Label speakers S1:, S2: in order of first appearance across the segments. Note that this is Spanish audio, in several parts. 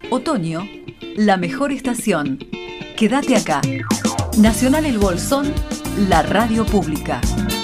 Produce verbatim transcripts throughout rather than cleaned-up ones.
S1: Otoño, la mejor estación. Quédate acá. Nacional El Bolsón, la radio pública.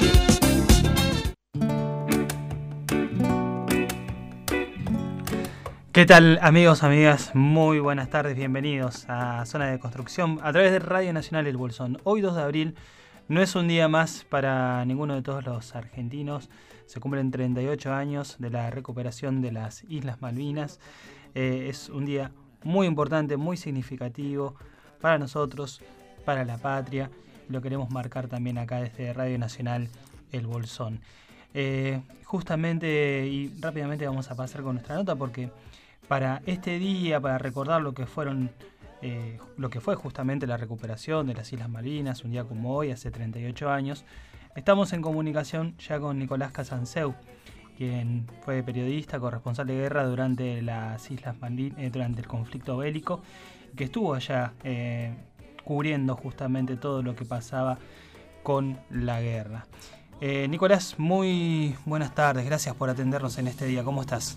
S2: ¿Qué tal, amigos, amigas? Muy buenas tardes, bienvenidos a Zona de Construcción a través de Radio Nacional El Bolsón. Hoy, dos de abril, no es un día más para ninguno de todos los argentinos. Se cumplen treinta y ocho años de la recuperación de las Islas Malvinas. Eh, es un día muy importante, muy significativo para nosotros, para la patria. Lo queremos marcar también acá desde Radio Nacional El Bolsón. Eh, justamente y rápidamente vamos a pasar con nuestra nota porque para este día, para recordar lo que fueron, eh, lo que fue justamente la recuperación de las Islas Malvinas, un día como hoy, hace treinta y ocho años, estamos en comunicación ya con Nicolás Casanseu, quien fue periodista, corresponsal de guerra durante las Islas Malvinas, eh, durante el conflicto bélico, que estuvo allá eh, cubriendo justamente todo lo que pasaba con la guerra. Eh, Nicolás, muy buenas tardes, gracias por atendernos en este día, ¿cómo estás?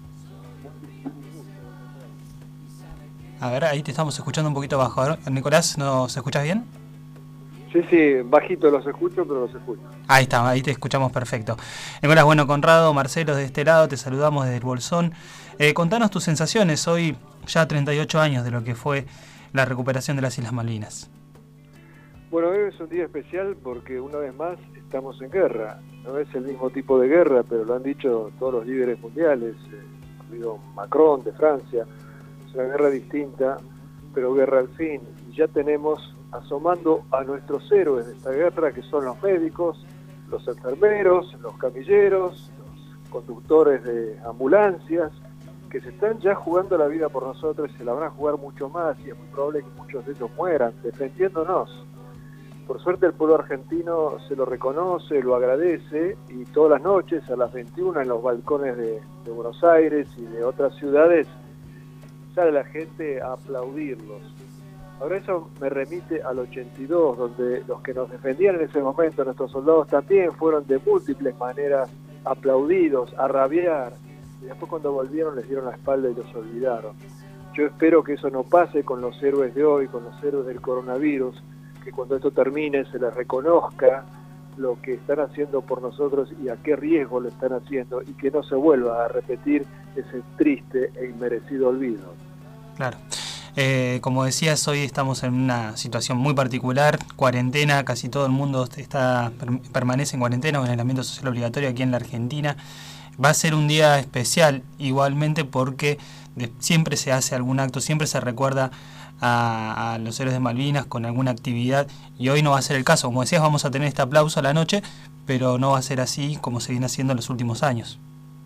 S2: A ver, ahí te estamos escuchando un poquito bajo. A ver, Nicolás, ¿nos escuchas bien?
S3: Sí, sí, bajito los escucho, pero los escucho.
S2: Ahí está, ahí te escuchamos perfecto. Nicolás, bueno, Conrado, Marcelo, de este lado, te saludamos desde el Bolsón. Eh, contanos tus sensaciones, hoy ya treinta y ocho años de lo que fue la recuperación de las Islas Malvinas.
S3: Bueno, hoy es un día especial porque una vez más estamos en guerra. No es el mismo tipo de guerra, pero lo han dicho todos los líderes mundiales, eh, incluido Macron de Francia. Es una guerra distinta, pero guerra al fin. Y ya tenemos asomando a nuestros héroes de esta guerra, que son los médicos, los enfermeros, los camilleros, los conductores de ambulancias, que se están ya jugando la vida por nosotros y se la van a jugar mucho más, y es muy probable que muchos de ellos mueran, defendiéndonos. Por suerte el pueblo argentino se lo reconoce, lo agradece, y todas las noches a las veintiuna en los balcones de, de Buenos Aires y de otras ciudades sale la gente a aplaudirlos. Ahora eso me remite al ochenta y dos, donde los que nos defendían en ese momento, nuestros soldados, también fueron de múltiples maneras aplaudidos, a rabiar, y después cuando volvieron les dieron la espalda y los olvidaron. Yo espero que eso no pase con los héroes de hoy, con los héroes del coronavirus, que cuando esto termine se les reconozca lo que están haciendo por nosotros y a qué riesgo lo están haciendo, y que no se vuelva a repetir ese triste e inmerecido olvido.
S2: Claro. Eh, como decías, hoy estamos en una situación muy particular, cuarentena, casi todo el mundo está permanece en cuarentena o en aislamiento social obligatorio aquí en la Argentina. Va a ser un día especial igualmente porque de, siempre se hace algún acto, siempre se recuerda a, a los héroes de Malvinas con alguna actividad, y hoy no va a ser el caso. Como decías, vamos a tener este aplauso a la noche, pero no va a ser así como se viene haciendo en los últimos años.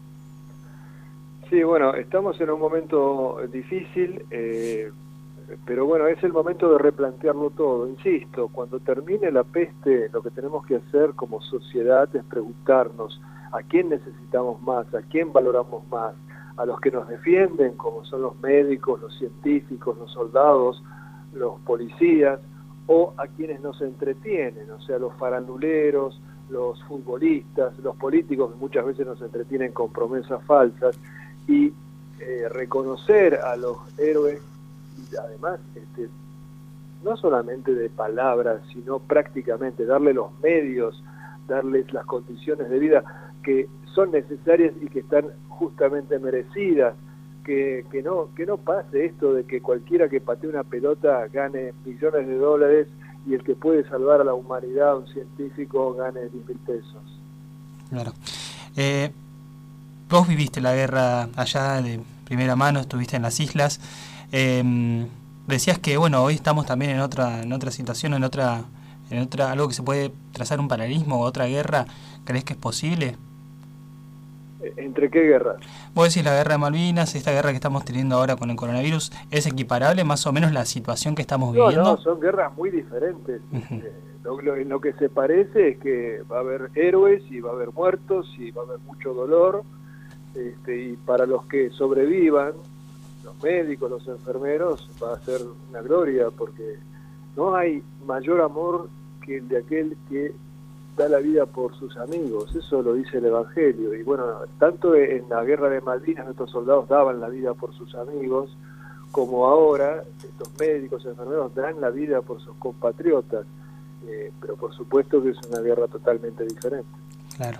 S3: Sí, bueno, estamos en un momento difícil, eh, pero bueno, es el momento de replantearlo todo. Insisto, cuando termine la peste, lo que tenemos que hacer como sociedad es preguntarnos a quién necesitamos más, a quién valoramos más, a los que nos defienden, como son los médicos, los científicos, los soldados, los policías, o a quienes nos entretienen, o sea, los faranduleros, los futbolistas, los políticos que muchas veces nos entretienen con promesas falsas. Y eh, reconocer a los héroes, y además este, no solamente de palabras, sino prácticamente darle los medios, darles las condiciones de vida que son necesarias y que están justamente merecidas, que, que, no, que no pase esto de que cualquiera que patee una pelota gane millones de dólares y el que puede salvar a la humanidad, un científico, gane diez mil pesos.
S2: Claro. Eh... Vos viviste la guerra allá de primera mano, estuviste en las islas. Eh, decías que bueno, hoy estamos también en otra, en otra situación, en otra, en otra, algo que se puede trazar un paralelismo o otra guerra. ¿Crees que es posible?
S3: ¿Entre qué guerras?
S2: Vos decís la guerra de Malvinas, esta guerra que estamos teniendo ahora con el coronavirus, ¿es equiparable más o menos la situación que estamos viviendo?
S3: No, no, son guerras muy diferentes. Uh-huh. eh, lo, lo, lo que se parece es que va a haber héroes y va a haber muertos y va a haber mucho dolor. Este, y para los que sobrevivan, los médicos, los enfermeros, va a ser una gloria, porque no hay mayor amor que el de aquel que da la vida por sus amigos. Eso lo dice el Evangelio. Y bueno, tanto en la guerra de Malvinas nuestros soldados daban la vida por sus amigos, como ahora estos médicos, enfermeros dan la vida por sus compatriotas, eh, pero por supuesto que es una guerra totalmente diferente.
S2: Claro.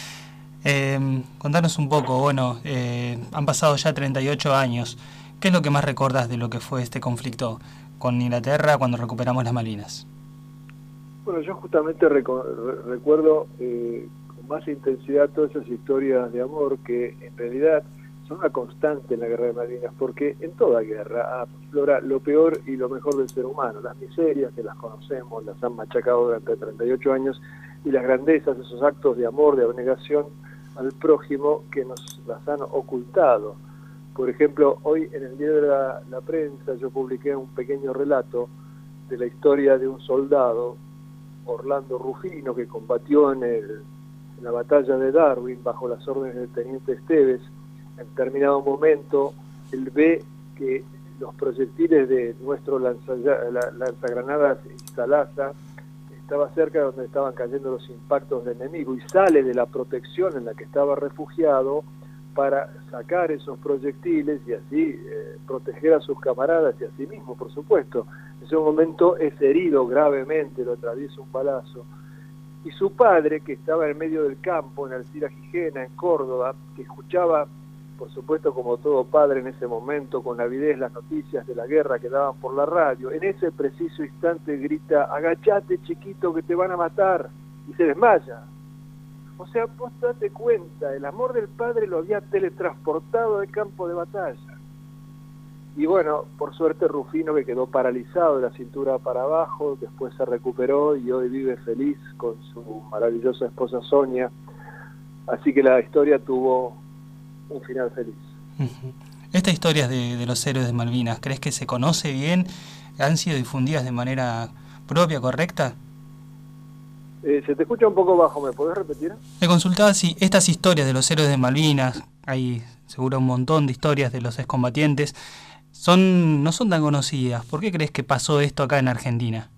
S2: Eh, contanos un poco, bueno, eh, han pasado ya treinta y ocho años. ¿Qué es lo que más recordás de lo que fue este conflicto con Inglaterra cuando recuperamos las Malvinas?
S3: Bueno, yo justamente reco- re- recuerdo eh, con más intensidad todas esas historias de amor que en realidad son una constante en la guerra de Malvinas, porque en toda guerra aflora lo peor y lo mejor del ser humano, las miserias que las conocemos, las han machacado durante treinta y ocho años, y las grandezas, esos actos de amor, de abnegación al prójimo que nos las han ocultado. Por ejemplo, hoy en el diario de la, la prensa yo publiqué un pequeño relato de la historia de un soldado, Orlando Rufino, que combatió en, el, en la batalla de Darwin bajo las órdenes del teniente Esteves. En determinado momento él ve que los proyectiles de nuestro lanzalla, la, lanzagranadas Instalaza estaba cerca de donde estaban cayendo los impactos del enemigo, y sale de la protección en la que estaba refugiado para sacar esos proyectiles y así eh, proteger a sus camaradas y a sí mismo, por supuesto. En ese momento es herido gravemente, lo atraviesa un balazo, y su padre, que estaba en medio del campo, en Alcira Gijena, en Córdoba, que escuchaba, por supuesto, como todo padre en ese momento, con avidez las noticias de la guerra que daban por la radio, en ese preciso instante grita: agachate, chiquito, que te van a matar, y se desmaya. O sea, vos date cuenta, el amor del padre lo había teletransportado del campo de batalla. Y bueno, por suerte Rufino, que quedó paralizado de la cintura para abajo, después se recuperó y hoy vive feliz con su maravillosa esposa Sonia. Así que la historia tuvo un final feliz.
S2: Estas historias de, de los héroes de Malvinas, ¿crees que se conoce bien? ¿Han sido difundidas de manera propia, correcta?
S3: Eh, se te escucha un poco bajo, ¿me podés repetir?
S2: Me consultaba si estas historias de los héroes de Malvinas, hay seguro un montón de historias de los excombatientes, son no son tan conocidas. ¿Por qué crees que pasó esto acá en Argentina?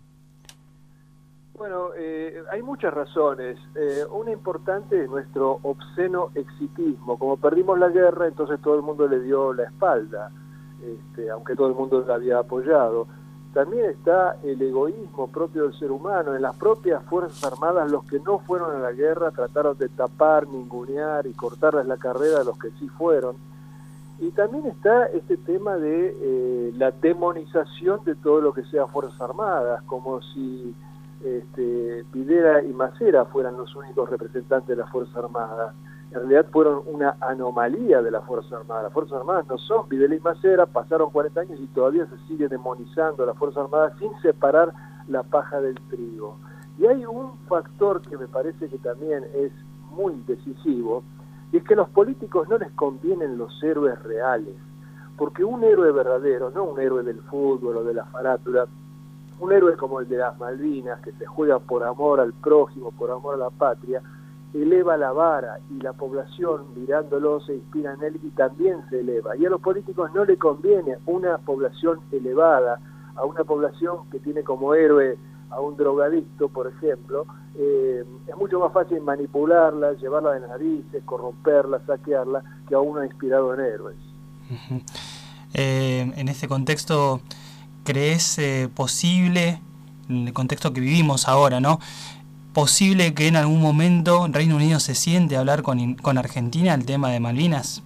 S3: Bueno, eh, hay muchas razones. Eh, una importante es nuestro obsceno exitismo. Como perdimos la guerra, entonces todo el mundo le dio la espalda, este, aunque todo el mundo la había apoyado. También está el egoísmo propio del ser humano. En las propias Fuerzas Armadas, los que no fueron a la guerra trataron de tapar, ningunear y cortarles la carrera a los que sí fueron. Y también está este tema de eh, la demonización de todo lo que sea Fuerzas Armadas, como si este, Videla y Macera fueran los únicos representantes de las Fuerzas Armadas. En realidad fueron una anomalía de las Fuerzas Armadas. Las Fuerzas Armadas no son Videla y Macera, pasaron cuarenta años y todavía se sigue demonizando a las Fuerzas Armadas sin separar la paja del trigo. Y hay un factor que me parece que también es muy decisivo, y es que a los políticos no les convienen los héroes reales, porque un héroe verdadero, no un héroe del fútbol o de la farándula, un héroe como el de las Malvinas, que se juega por amor al prójimo, por amor a la patria, eleva la vara y la población mirándolo se inspira en él y también se eleva. Y a los políticos no le conviene una población elevada, a una población que tiene como héroe a un drogadicto, por ejemplo. Eh, es mucho más fácil manipularla, llevarla de narices, corromperla, saquearla, que a uno inspirado en héroes.
S2: Uh-huh. Eh, en este contexto, ¿crees eh, posible, en el contexto que vivimos ahora, ¿no? ¿Posible que en algún momento Reino Unido se siente a hablar con, con Argentina el tema de Malvinas?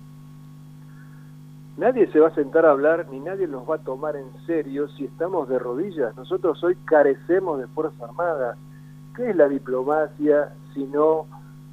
S3: Nadie se va a sentar a hablar, ni nadie nos va a tomar en serio si estamos de rodillas. Nosotros hoy carecemos de Fuerzas Armadas. ¿Qué es la diplomacia sino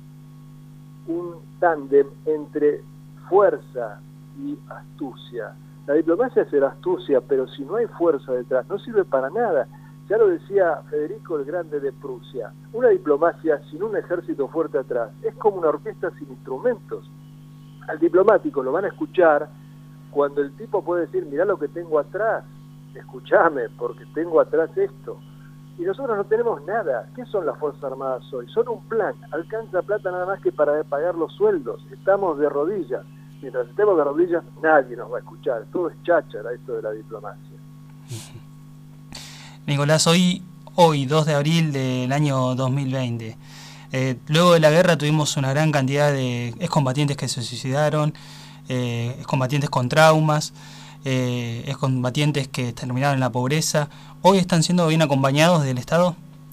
S3: un tándem entre fuerza y astucia? La diplomacia es la astucia, pero si no hay fuerza detrás, no sirve para nada. Ya lo decía Federico el Grande de Prusia, una diplomacia sin un ejército fuerte atrás es como una orquesta sin instrumentos. Al diplomático lo van a escuchar cuando el tipo puede decir: mirá lo que tengo atrás, escúchame, porque tengo atrás esto. Y nosotros no tenemos nada. ¿Qué son las Fuerzas Armadas hoy? Son un plan, alcanza plata nada más que para pagar los sueldos. Estamos de rodillas. Mientras estemos de rodillas, nadie nos va a escuchar. Todo es cháchara esto de la diplomacia.
S2: Nicolás, hoy, hoy dos de abril del año dos mil veinte, eh, luego de la guerra tuvimos una gran cantidad de excombatientes que se suicidaron, eh, excombatientes con traumas. eh, excombatientes que terminaron en la pobreza, ¿hoy están siendo bien acompañados del Estado?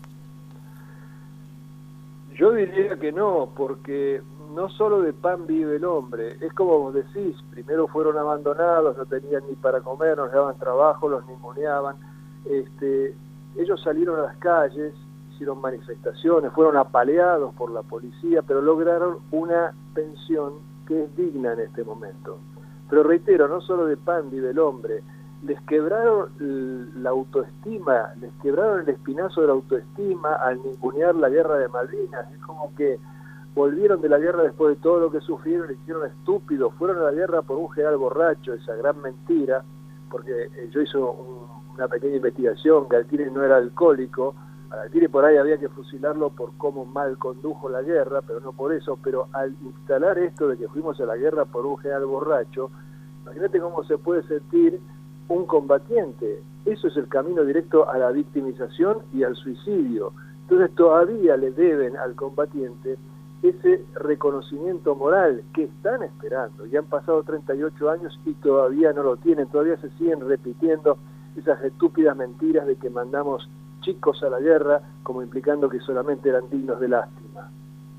S3: Yo diría que no, porque no solo de pan vive el hombre, es como vos decís, primero fueron abandonados, no tenían ni para comer, no les daban trabajo, los ninguneaban, este, ellos salieron a las calles, hicieron manifestaciones, fueron apaleados por la policía, pero lograron una pensión que es digna en este momento. Pero reitero, no solo de pan vive el hombre, les quebraron la autoestima, les quebraron el espinazo de la autoestima al ningunear la guerra de Malvinas. Es como que volvieron de la guerra después de todo lo que sufrieron, les hicieron estúpidos, fueron a la guerra por un general borracho, esa gran mentira, porque eh, yo hice un, una pequeña investigación, Galtieri no era alcohólico, a Galtieri por ahí había que fusilarlo por cómo mal condujo la guerra, pero no por eso, pero al instalar esto de que fuimos a la guerra por un general borracho, imagínate cómo se puede sentir un combatiente. Eso es el camino directo a la victimización y al suicidio. Entonces todavía le deben al combatiente ese reconocimiento moral que están esperando. Ya han pasado treinta y ocho años y todavía no lo tienen, todavía se siguen repitiendo esas estúpidas mentiras de que mandamos chicos a la guerra, como implicando que solamente eran dignos de lástima.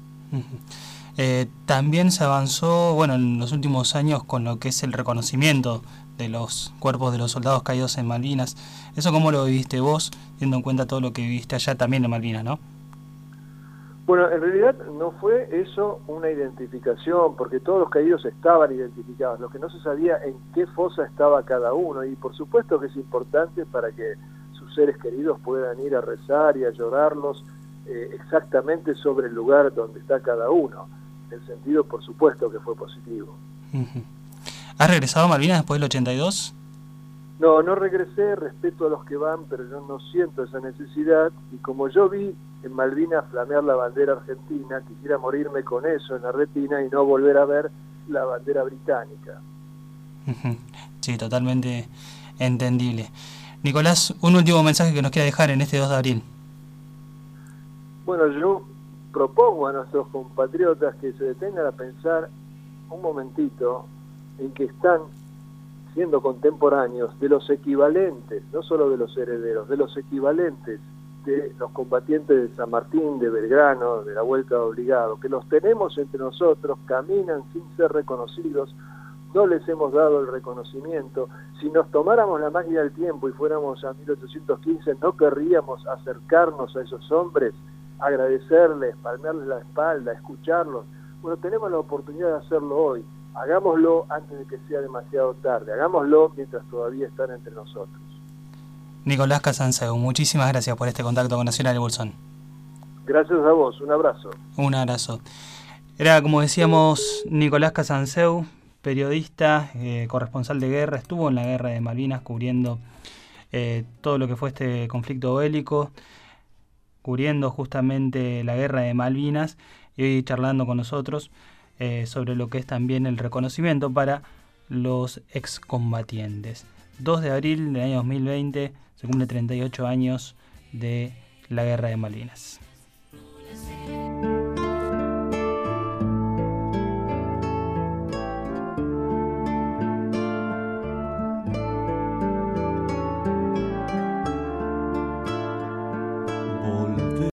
S2: Eh, también se avanzó, bueno, en los últimos años con lo que es el reconocimiento de los cuerpos de los soldados caídos en Malvinas. ¿Eso cómo lo viviste vos, teniendo en cuenta todo lo que viviste allá también en Malvinas, no?
S3: Bueno, en realidad no fue eso una identificación, porque todos los caídos estaban identificados, lo que no se sabía en qué fosa estaba cada uno, y por supuesto que es importante para que sus seres queridos puedan ir a rezar y a llorarlos eh, exactamente sobre el lugar donde está cada uno. En el sentido, por supuesto, que fue positivo.
S2: Uh-huh. ¿Has regresado a Malvinas después del ochenta y dos?
S3: No, no regresé, respeto a los que van, pero yo no siento esa necesidad, y como yo vi en Malvinas flamear la bandera argentina, quisiera morirme con eso en la retina y no volver a ver la bandera británica.
S2: Sí, totalmente entendible. Nicolás, un último mensaje que nos quiera dejar en este dos de abril.
S3: Bueno, yo propongo a nuestros compatriotas que se detengan a pensar un momentito en que están siendo contemporáneos de los equivalentes, no solo de los herederos, de los equivalentes de los combatientes de San Martín, de Belgrano, de la Vuelta de Obligado, que los tenemos entre nosotros, caminan sin ser reconocidos, no les hemos dado el reconocimiento. Si nos tomáramos la máquina del tiempo y fuéramos a mil ochocientos quince, no querríamos acercarnos a esos hombres, agradecerles, palmearles la espalda, escucharlos. Bueno, tenemos la oportunidad de hacerlo hoy. Hagámoslo antes de que sea demasiado tarde, hagámoslo mientras todavía están entre nosotros.
S2: Nicolás Casanseu, muchísimas gracias por este contacto con Nacional El Bolsón.
S3: Gracias a vos, un abrazo.
S2: Un abrazo. Era, como decíamos, Nicolás Casanseu, periodista, eh, corresponsal de guerra, estuvo en la guerra de Malvinas cubriendo eh, todo lo que fue este conflicto bélico, cubriendo justamente la guerra de Malvinas y hoy charlando con nosotros Eh, sobre lo que es también el reconocimiento para los excombatientes. dos de abril del año dos mil veinte se cumple treinta y ocho años de la guerra de Malvinas.